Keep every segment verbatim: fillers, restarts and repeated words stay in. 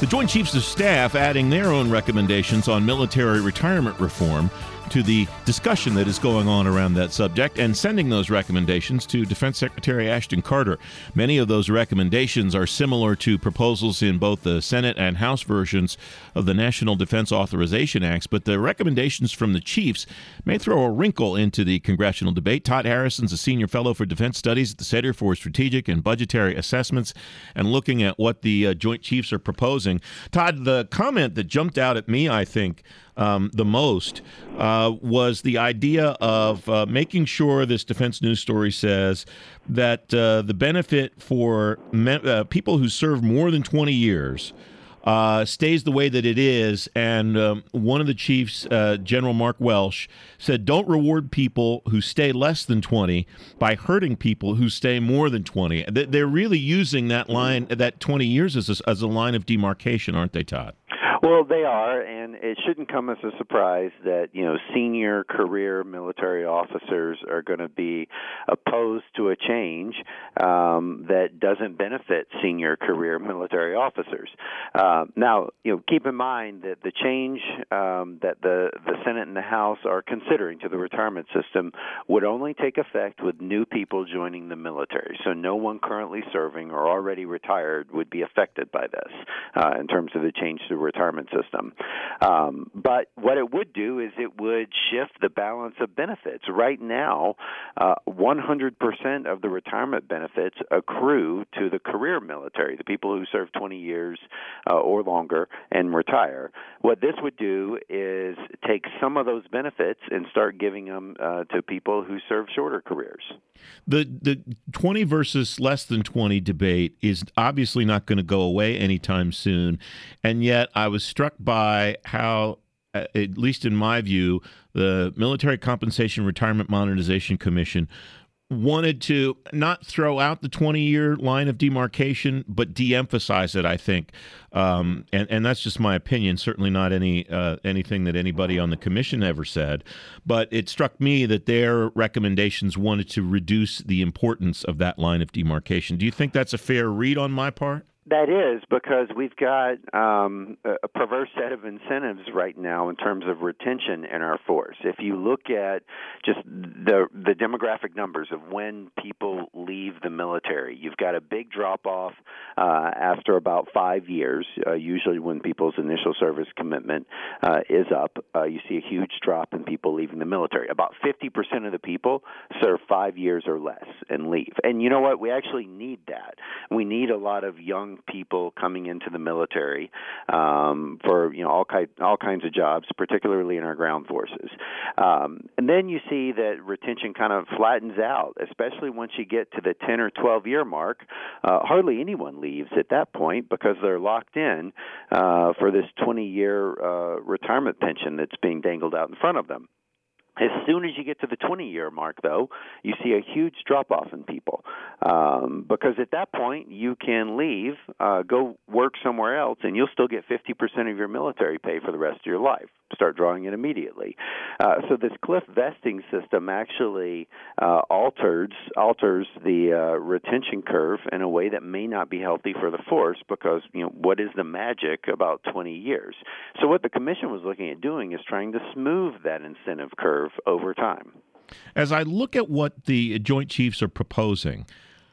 The Joint Chiefs of Staff adding their own recommendations on military retirement reform to the discussion that is going on around that subject and sending those recommendations to Defense Secretary Ashton Carter. Many of those recommendations are similar to proposals in both the Senate and House versions of the National Defense Authorization Acts, but the recommendations from the chiefs may throw a wrinkle into the congressional debate. Todd Harrison's a senior fellow for defense studies at the Center for Strategic and Budgetary Assessments and looking at what the uh, Joint Chiefs are proposing. Todd, the comment that jumped out at me, I think, Um, the most uh, was the idea of uh, making sure, this Defense News story says, that uh, the benefit for me- uh, people who serve more than twenty years uh, stays the way that it is. And um, one of the chiefs, uh, General Mark Welsh, said don't reward people who stay less than twenty by hurting people who stay more than twenty. They're really using that line, that twenty years as a, as a line of demarcation, aren't they, Todd? Well, they are, and it shouldn't come as a surprise that, you know, senior career military officers are going to be opposed to a change um, that doesn't benefit senior career military officers. Uh, now, you know, keep in mind that the change um, that the, the Senate and the House are considering to the retirement system would only take effect with new people joining the military. So no one currently serving or already retired would be affected by this uh, in terms of the change to the retirement system. Um, but what it would do is it would shift the balance of benefits. Right now, uh, one hundred percent of the retirement benefits accrue to the career military, the people who serve twenty years uh, or longer and retire. What this would do is take some of those benefits and start giving them uh, to people who serve shorter careers. The the twenty versus less than twenty debate is obviously not going to go away anytime soon, and yet I was struck by how, at least in my view, the Military Compensation Retirement Modernization Commission wanted to not throw out the twenty-year line of demarcation, but de-emphasize it, I think. Um, and, and that's just my opinion, certainly not any uh, anything that anybody on the commission ever said. But it struck me that their recommendations wanted to reduce the importance of that line of demarcation. Do you think that's a fair read on my part? That is, because we've got um, a perverse set of incentives right now in terms of retention in our force. If you look at just the the demographic numbers of when people leave the military, you've got a big drop-off uh, after about five years, uh, usually when people's initial service commitment uh, is up. Uh, you see a huge drop in people leaving the military. About fifty percent of the people serve five years or less and leave. And you know what? We actually need that. We need a lot of young people coming into the military um, for you know all kind all kinds of jobs, particularly in our ground forces. Um, and then you see that retention kind of flattens out, especially once you get to the ten or twelve year mark. Uh, hardly anyone leaves at that point because they're locked in uh, for this twenty year uh, retirement pension that's being dangled out in front of them. As soon as you get to the twenty-year mark, though, you see a huge drop-off in people um, because at that point you can leave, uh, go work somewhere else, and you'll still get fifty percent of your military pay for the rest of your life. Start drawing it immediately. Uh, so this cliff vesting system actually uh, alters alters the uh, retention curve in a way that may not be healthy for the force because, you know, what is the magic about twenty years? So what the commission was looking at doing is trying to smooth that incentive curve over time. As I look at what the Joint Chiefs are proposing,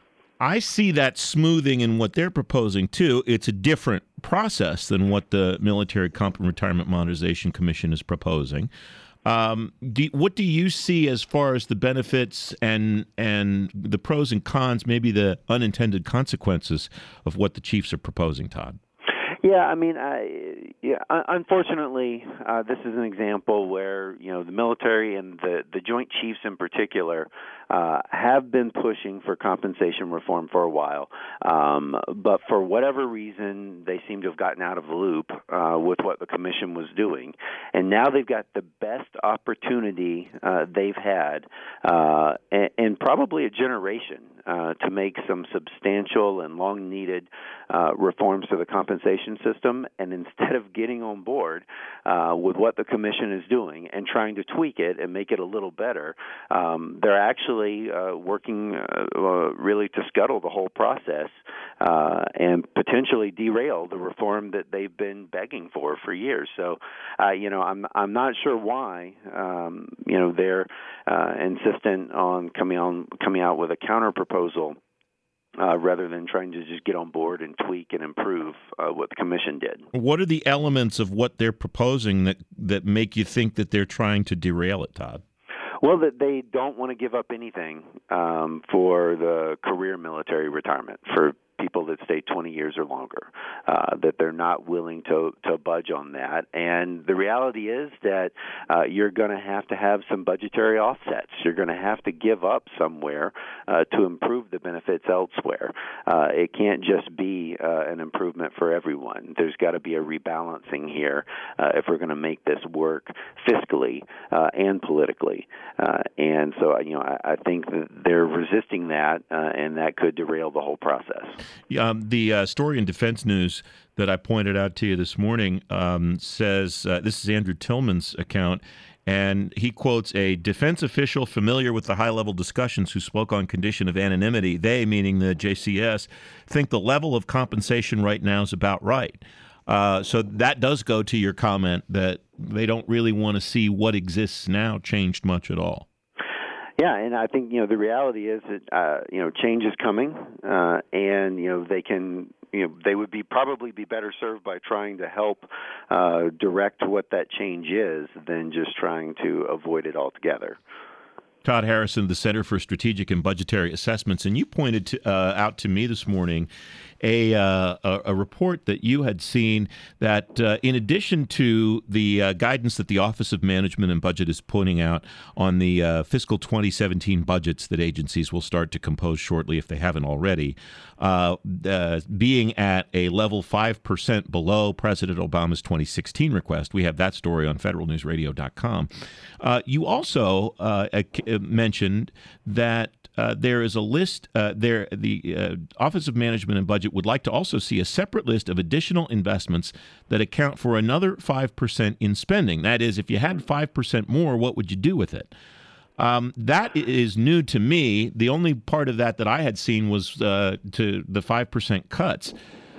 I see that smoothing in what they're proposing, too. It's a different process than what the Military Comp and Retirement Modernization Commission is proposing. Um, do, what do you see as far as the benefits and and the pros and cons, maybe the unintended consequences of what the chiefs are proposing, Todd? Yeah, I mean, I, yeah. Unfortunately, uh, this is an example where you know the military and the, the Joint Chiefs in particular uh, have been pushing for compensation reform for a while, um, but for whatever reason, they seem to have gotten out of the loop uh, with what the commission was doing, and now they've got the best opportunity uh, they've had, uh, and, and probably a generation. Uh, to make some substantial and long-needed uh, reforms to the compensation system. And instead of getting on board uh, with what the commission is doing and trying to tweak it and make it a little better, um, they're actually uh, working uh, uh, really to scuttle the whole process uh, and potentially derail the reform that they've been begging for for years. So, uh, you know, I'm I'm not sure why um, you know they're uh, insistent on coming on coming out with a counter proposal. Uh, rather than trying to just get on board and tweak and improve uh, what the commission did. What are the elements of what they're proposing that, that make you think that they're trying to derail it, Todd? Well, that they don't want to give up anything um, for the career military retirement for people that stay twenty years or longer, uh, that they're not willing to to budge on that. And the reality is that uh, you're going to have to have some budgetary offsets. You're going to have to give up somewhere uh, to improve the benefits elsewhere. Uh, it can't just be uh, an improvement for everyone. There's got to be a rebalancing here uh, if we're going to make this work fiscally uh, and politically. Uh, and so, you know, I, I think that they're resisting that, uh, and that could derail the whole process. Um, the uh, story in Defense News that I pointed out to you this morning um, says, uh, this is Andrew Tillman's account, and he quotes a defense official familiar with the high-level discussions who spoke on condition of anonymity. They, meaning the J C S, think the level of compensation right now is about right. Uh, so that does go to your comment that they don't really want to see what exists now changed much at all. Yeah, and I think, you know, the reality is that, uh, you know, change is coming, uh, and, you know, they can, you know, they would be probably be better served by trying to help uh, direct what that change is than just trying to avoid it altogether. Todd Harrison, the Center for Strategic and Budgetary Assessments, and you pointed to, uh, out to me this morning a, uh, a a report that you had seen that uh, in addition to the uh, guidance that the Office of Management and Budget is putting out on the uh, fiscal twenty seventeen budgets that agencies will start to compose shortly if they haven't already, uh, uh, being at a level five percent below President Obama's twenty sixteen request. We have that story on federal news radio dot com. Uh, you also uh, mentioned that Uh, there is a list uh, there. The uh, Office of Management and Budget would like to also see a separate list of additional investments that account for another five percent in spending. That is, if you had five percent more, what would you do with it? Um, that is new to me. The only part of that that I had seen was uh, to the five percent cuts.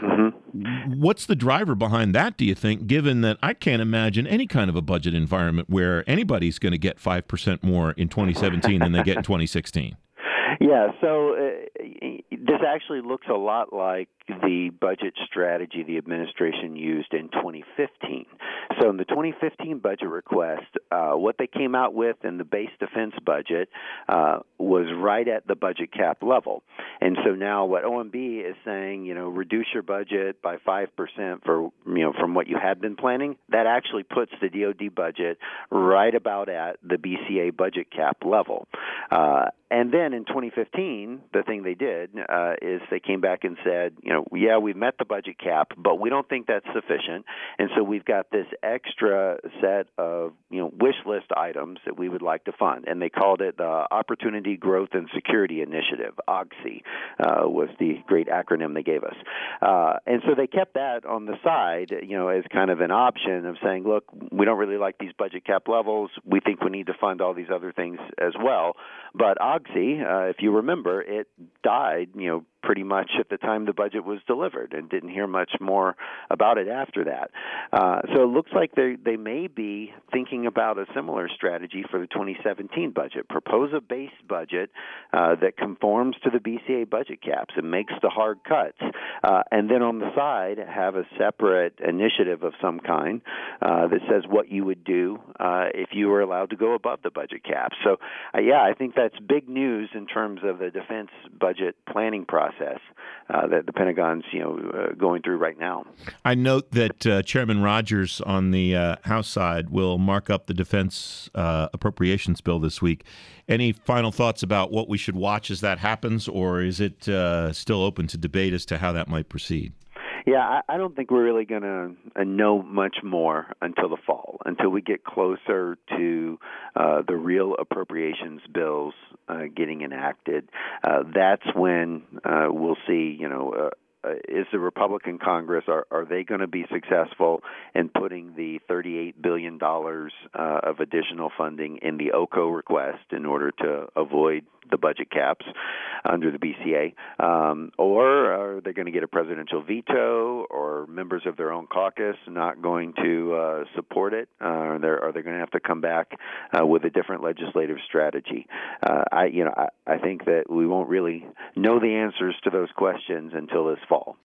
Mm-hmm. What's the driver behind that, do you think, given that I can't imagine any kind of a budget environment where anybody's going to get five percent more in twenty seventeen than they get in twenty sixteen? Yeah, so uh, this actually looks a lot like the budget strategy the administration used in twenty fifteen. So in the twenty fifteen budget request, uh, what they came out with in the base defense budget uh, was right at the budget cap level. And so now what O M B is saying, you know, reduce your budget by five percent for, you know, from what you had been planning, that actually puts the D O D budget right about at the B C A budget cap level. Uh, and then in twenty fifteen, the thing they did uh, is they came back and said, you know, yeah, we've met the budget cap, but we don't think that's sufficient. And so we've got this extra set of, you know, wish list items that we would like to fund. And they called it the Opportunity Growth and Security Initiative, O G S I uh, was the great acronym they gave us. Uh, and so they kept that on the side, you know, as kind of an option of saying, look, we don't really like these budget cap levels. We think we need to fund all these other things as well. But O G S I, uh, if you remember, it died, you know, pretty much at the time the budget was delivered, and didn't hear much more about it after that. Uh, so it looks like they they may be thinking about a similar strategy for the twenty seventeen budget. Propose a base budget uh, that conforms to the B C A budget caps and makes the hard cuts, uh, and then on the side have a separate initiative of some kind uh, that says what you would do uh, if you were allowed to go above the budget cap. So, uh, yeah, I think that's big news in terms of the defense budget planning process. Uh, that the Pentagon's, you know, uh, going through right now. I note that uh, Chairman Rogers on the uh, House side will mark up the defense uh, appropriations bill this week. Any final thoughts about what we should watch as that happens, or is it uh, still open to debate as to how that might proceed? Yeah, I, I don't think we're really going to uh, know much more until the fall, until we get closer to uh, the real appropriations bills uh, getting enacted. Uh, that's when uh, we'll see, you know, uh, uh, is the Republican Congress, are, are they going to be successful in putting the thirty-eight billion dollars uh, of additional funding in the O C O request in order to avoid the budget caps under the B C A, um, or are they going to get a presidential veto, or members of their own caucus not going to uh, support it? Uh, are they, are they going to have to come back uh, with a different legislative strategy? Uh, I, you know, I, I think that we won't really know the answers to those questions until this fall.